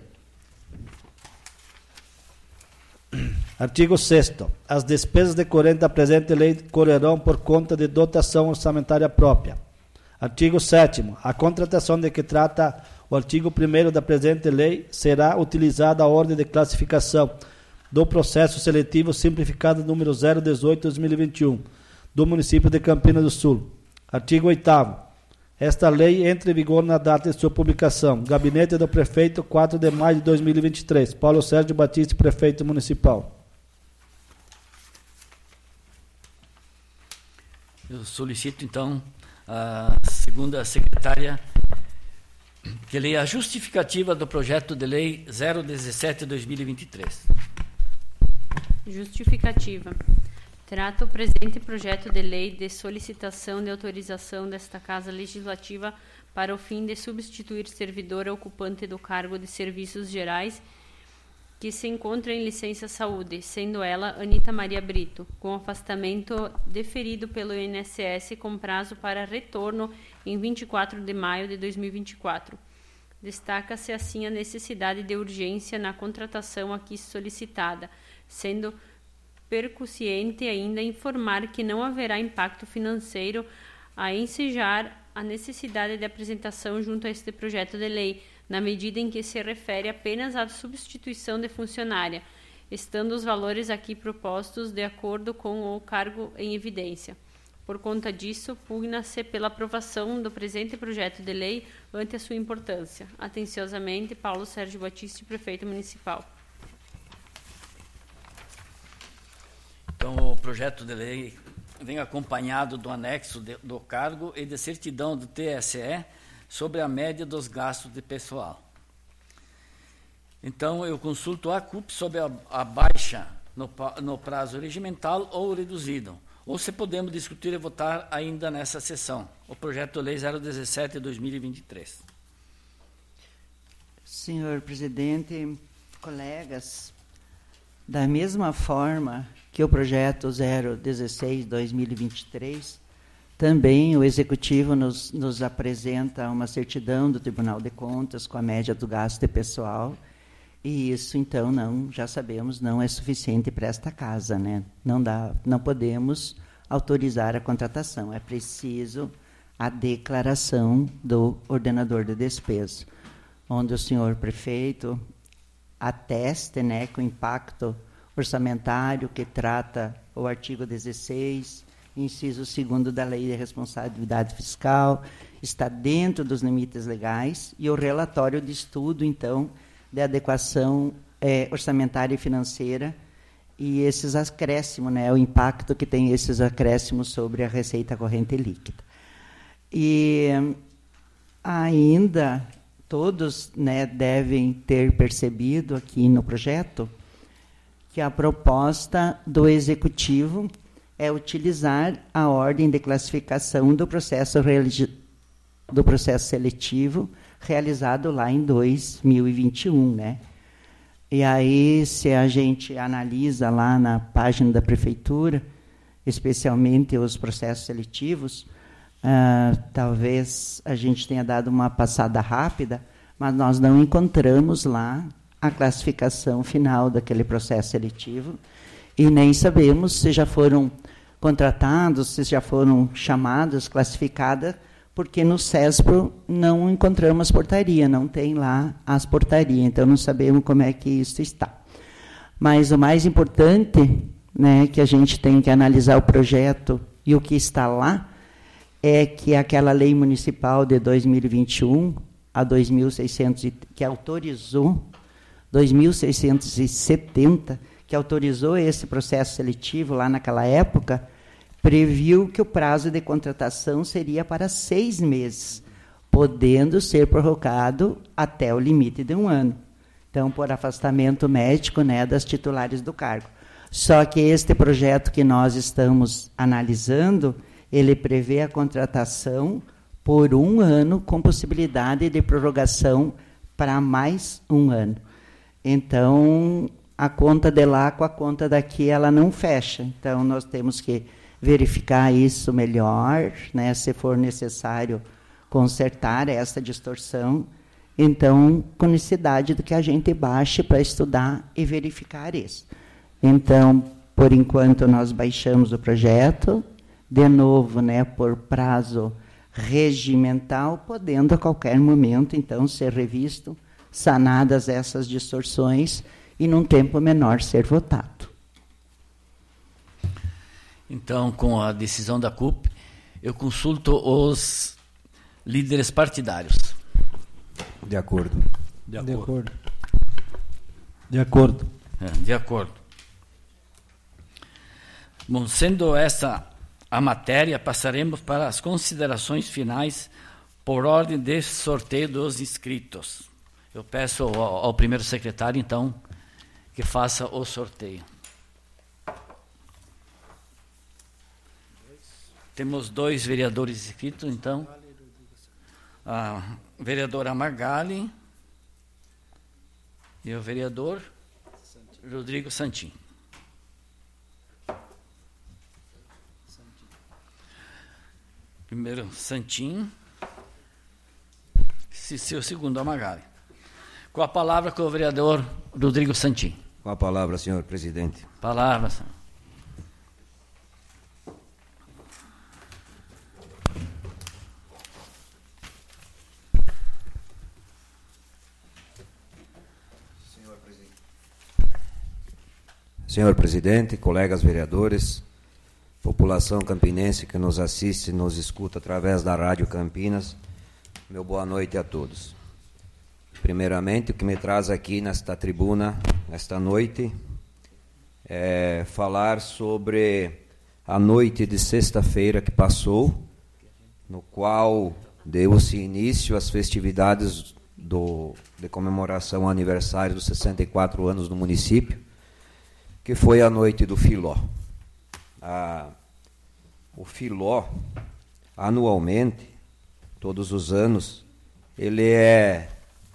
Artigo sexto. As despesas decorrentes da presente lei correrão por conta de dotação orçamentária própria. Artigo sétimo. A contratação de que trata o artigo primeiro da presente lei será utilizada a ordem de classificação do processo seletivo simplificado número zero dezoito barra dois mil e vinte e um do município de Campina do Sul. Artigo oitavo. Esta lei entra em vigor na data de sua publicação. Gabinete do Prefeito, quatro de maio de dois mil e vinte e três. Paulo Sérgio Batista, Prefeito Municipal. Eu solicito, então, a segunda secretária que leia a justificativa do projeto de lei zero dezessete barra dois mil e vinte e três. Justificativa. Trata o presente projeto de lei de solicitação de autorização desta Casa Legislativa para o fim de substituir servidor ocupante do cargo de Serviços Gerais que se encontra em licença saúde, sendo ela Anita Maria Brito, com afastamento deferido pelo I N S S com prazo para retorno em vinte e quatro de maio de dois mil e vinte e quatro. Destaca-se assim a necessidade de urgência na contratação aqui solicitada, sendo percussiente ainda informar que não haverá impacto financeiro a ensejar a necessidade de apresentação junto a este projeto de lei, na medida em que se refere apenas à substituição de funcionária, estando os valores aqui propostos de acordo com o cargo em evidência. Por conta disso, pugna-se pela aprovação do presente projeto de lei ante a sua importância. Atenciosamente, Paulo Sérgio Batista, Prefeito Municipal. Então, o projeto de lei vem acompanhado do anexo de, do cargo e de certidão do T S E sobre a média dos gastos de pessoal. Então, eu consulto a C U P sobre a, a baixa no, no prazo regimental ou reduzido, ou se podemos discutir e votar ainda nessa sessão. O projeto de lei zero dezessete barra dois mil e vinte e três. Senhor presidente, colegas, da mesma forma que o projeto zero dezesseis barra dois mil e vinte e três, também o Executivo nos, nos apresenta uma certidão do Tribunal de Contas com a média do gasto de pessoal, e isso, então, não, já sabemos, não é suficiente para esta casa, né? Não dá, não podemos autorizar a contratação, é preciso a declaração do ordenador de despesa, onde o senhor prefeito ateste, né, que o impacto orçamentário que trata o artigo dezesseis, inciso segundo da Lei de Responsabilidade Fiscal, está dentro dos limites legais, e o relatório de estudo, então, de adequação é, orçamentária e financeira, e esses acréscimos, né, o impacto que tem esses acréscimos sobre a receita corrente líquida. E ainda todos, né, devem ter percebido aqui no projeto que a proposta do Executivo é utilizar a ordem de classificação do processo, do processo seletivo realizado lá em dois mil e vinte e um, né? E aí, se a gente analisa lá na página da Prefeitura, especialmente os processos seletivos, ah, talvez a gente tenha dado uma passada rápida, mas nós não encontramos lá a classificação final daquele processo seletivo e nem sabemos se já foram contratados, se já foram chamados, classificadas, porque no CESPRO não encontramos portaria, não tem lá as portarias, então não sabemos como é que isso está. Mas o mais importante, né, que a gente tem que analisar o projeto e o que está lá, é que aquela lei municipal de dois mil e vinte e um a dois mil e seiscentos, que autorizou, dois mil seiscentos e setenta, que autorizou esse processo seletivo lá naquela época, previu que o prazo de contratação seria para seis meses, podendo ser prorrogado até o limite de um ano. Então, por afastamento médico, né, das titulares do cargo. Só que este projeto que nós estamos analisando, ele prevê a contratação por um ano, com possibilidade de prorrogação para mais um ano. Então, a conta de lá com a conta daqui, ela não fecha. Então, nós temos que verificar isso melhor, né, se for necessário consertar essa distorção. Então, com necessidade de que a gente baixe para estudar e verificar isso. Então, por enquanto, nós baixamos o projeto, de novo, né, por prazo regimental, podendo a qualquer momento, então, ser revisto, sanadas essas distorções e, num tempo menor, ser votado. Então, com a decisão da C U P, eu consulto os líderes partidários. De acordo. De acordo. De acordo. De acordo. É, de acordo. Bom, sendo essa a matéria, passaremos para as considerações finais por ordem de sorteio dos inscritos. Eu peço ao, ao primeiro secretário, então, que faça o sorteio. Temos dois vereadores inscritos, então. A vereadora Magali e o vereador Rodrigo Santin. Primeiro, Santin. Se seu segundo, a Magali. Com a palavra com o vereador Rodrigo Santin. Com a palavra, senhor presidente. Palavra, senhor. Senhor presidente, colegas vereadores, população campinense que nos assiste, nos escuta através da Rádio Campinas, meu boa noite a todos. Primeiramente, o que me traz aqui nesta tribuna, nesta noite, é falar sobre a noite de sexta-feira que passou, no qual deu-se início às festividades do, de comemoração ao aniversário dos sessenta e quatro anos do município, que foi a noite do Filó. A, o Filó, anualmente, todos os anos, ele é...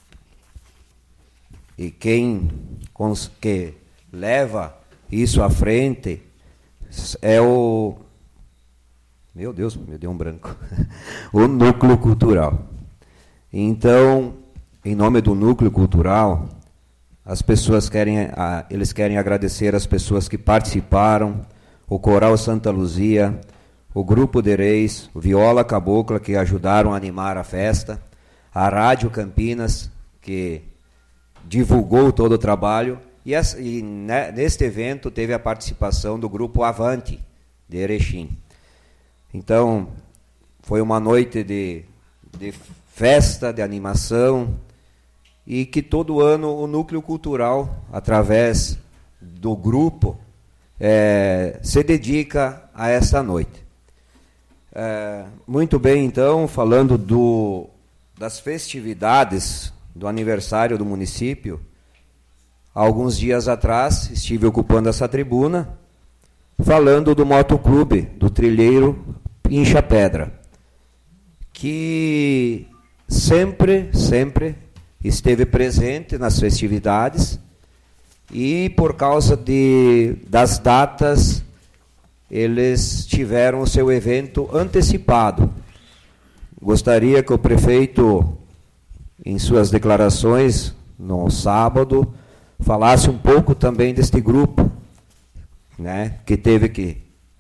E quem cons, que leva isso à frente é o... Meu Deus, me deu um branco. O Núcleo Cultural. Então, em nome do Núcleo Cultural... As pessoas querem, eles querem agradecer as pessoas que participaram, o Coral Santa Luzia, o Grupo de Reis, o Viola Cabocla, que ajudaram a animar a festa, a Rádio Campinas, que divulgou todo o trabalho, e, as, e né, neste evento teve a participação do Grupo Avante, de Erechim. Então, foi uma noite de, de festa, de animação, e que todo ano o Núcleo Cultural, através do grupo, é, se dedica a essa noite. É, muito bem, então, falando do, das festividades do aniversário do município, alguns dias atrás estive ocupando essa tribuna, falando do motoclube, do trilheiro Incha Pedra, que sempre, sempre... esteve presente nas festividades e, por causa de, das datas, eles tiveram o seu evento antecipado. gostaria que o prefeito, em suas declarações no sábado, falasse um pouco também deste grupo, né, que teve que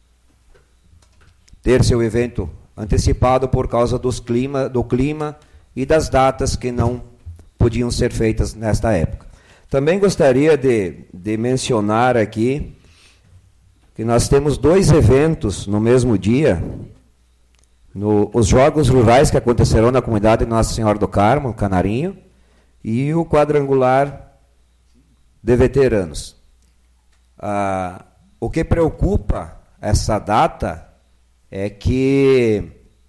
ter seu evento antecipado por causa dos clima, do clima e das datas que não podiam ser feitas nesta época. Também gostaria de, de mencionar aqui que nós temos dois eventos no mesmo dia, no, os Jogos Rurais que acontecerão na comunidade Nossa Senhora do Carmo, Canarinho, e o quadrangular de veteranos. Ah, o que preocupa essa data é que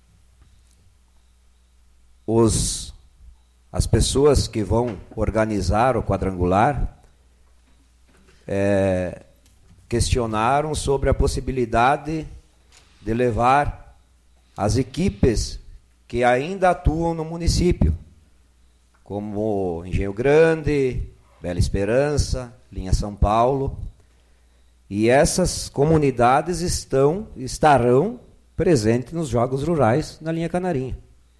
os, as pessoas que vão organizar o quadrangular é, questionaram sobre a possibilidade de levar as equipes que ainda atuam no município, como Engenho Grande, Bela Esperança, Linha São Paulo, e essas comunidades estão, estarão presentes nos Jogos Rurais na linha Canarinho.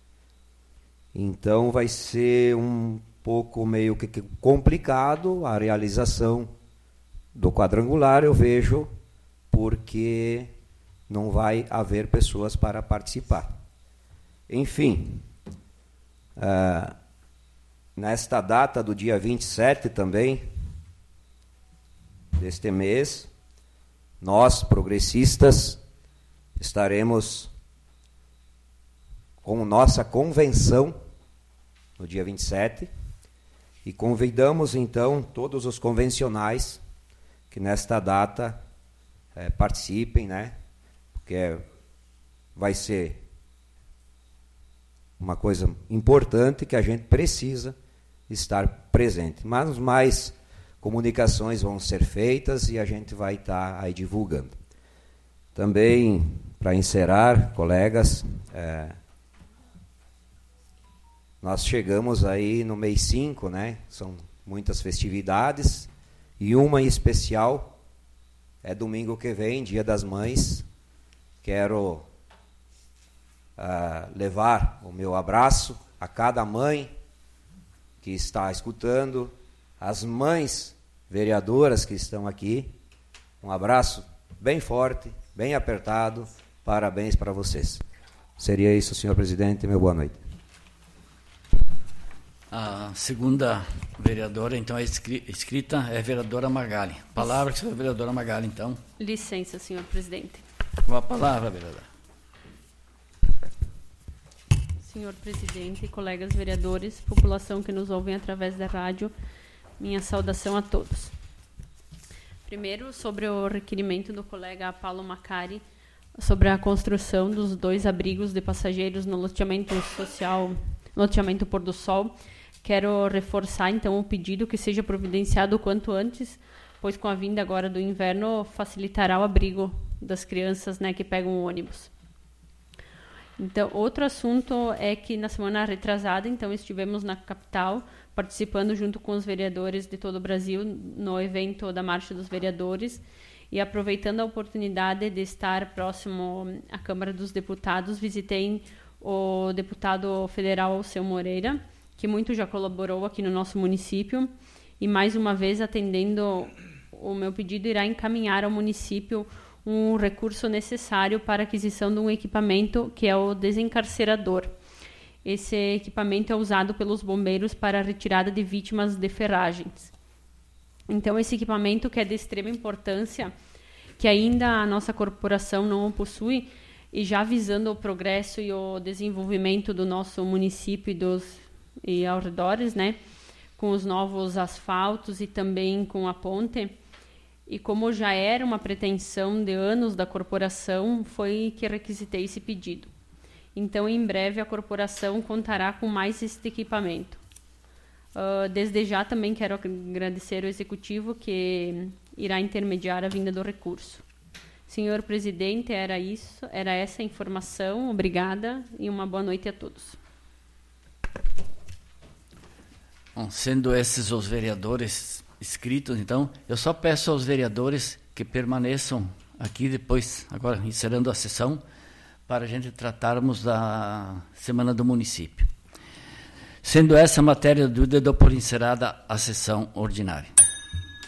Então vai ser um pouco meio que complicado a realização do quadrangular, eu vejo, porque não vai haver pessoas para participar. Enfim, uh, nesta data do dia vinte e sete também, deste mês, nós, progressistas, estaremos com nossa convenção no dia vinte e sete e convidamos, então, todos os convencionais que nesta data é, participem, né? Porque é, vai ser uma coisa importante que a gente precisa estar presente. Mas mais comunicações vão ser feitas e a gente vai estar aí divulgando. Também, para encerrar, colegas, é, nós chegamos aí no mês cinco, né? São muitas festividades, e uma em especial é domingo que vem, Dia das Mães. Quero uh, levar o meu abraço a cada mãe que está escutando, as mães vereadoras que estão aqui. Um abraço bem forte, bem apertado. Parabéns para vocês. Seria isso, senhor presidente. Meu boa noite. A segunda vereadora, então, é escrita, é a vereadora Magali. Palavra que a vereadora Magali, então. Licença, senhor presidente. Com a palavra, vereadora. Senhor presidente, colegas vereadores, população que nos ouvem através da rádio, minha saudação a todos. Primeiro, sobre o requerimento do colega Paulo Macari, sobre a construção dos dois abrigos de passageiros no loteamento social, loteamento Pôr do Sol, quero reforçar, então, o pedido que seja providenciado o quanto antes, pois com a vinda agora do inverno facilitará o abrigo das crianças, né, que pegam o ônibus. Então, outro assunto é que na semana retrasada, então, estivemos na capital, participando junto com os vereadores de todo o Brasil no evento da Marcha dos Vereadores, e aproveitando a oportunidade de estar próximo à Câmara dos Deputados, visitei o deputado federal Alceu Moreira, que muito já colaborou aqui no nosso município, e mais uma vez, atendendo o meu pedido, irá encaminhar ao município um recurso necessário para a aquisição de um equipamento que é o desencarcerador. Esse equipamento é usado pelos bombeiros para a retirada de vítimas de ferragens. Então, esse equipamento, que é de extrema importância, que ainda a nossa corporação não o possui, e já visando o progresso e o desenvolvimento do nosso município e, dos, e arredores, né, com os novos asfaltos e também com a ponte, e como já era uma pretensão de anos da corporação, foi que requisitei esse pedido. Então, em breve, a corporação contará com mais este equipamento. Uh, desde já, também quero agradecer ao Executivo que irá intermediar a vinda do recurso. Senhor presidente, era isso, era essa a informação. Obrigada e uma boa noite a todos. Bom, sendo esses os vereadores inscritos, então, eu só peço aos vereadores que permaneçam aqui depois, agora encerrando a sessão, para a gente tratarmos da Semana do Município. Sendo essa a matéria do dúvida, dou por encerrada a sessão ordinária.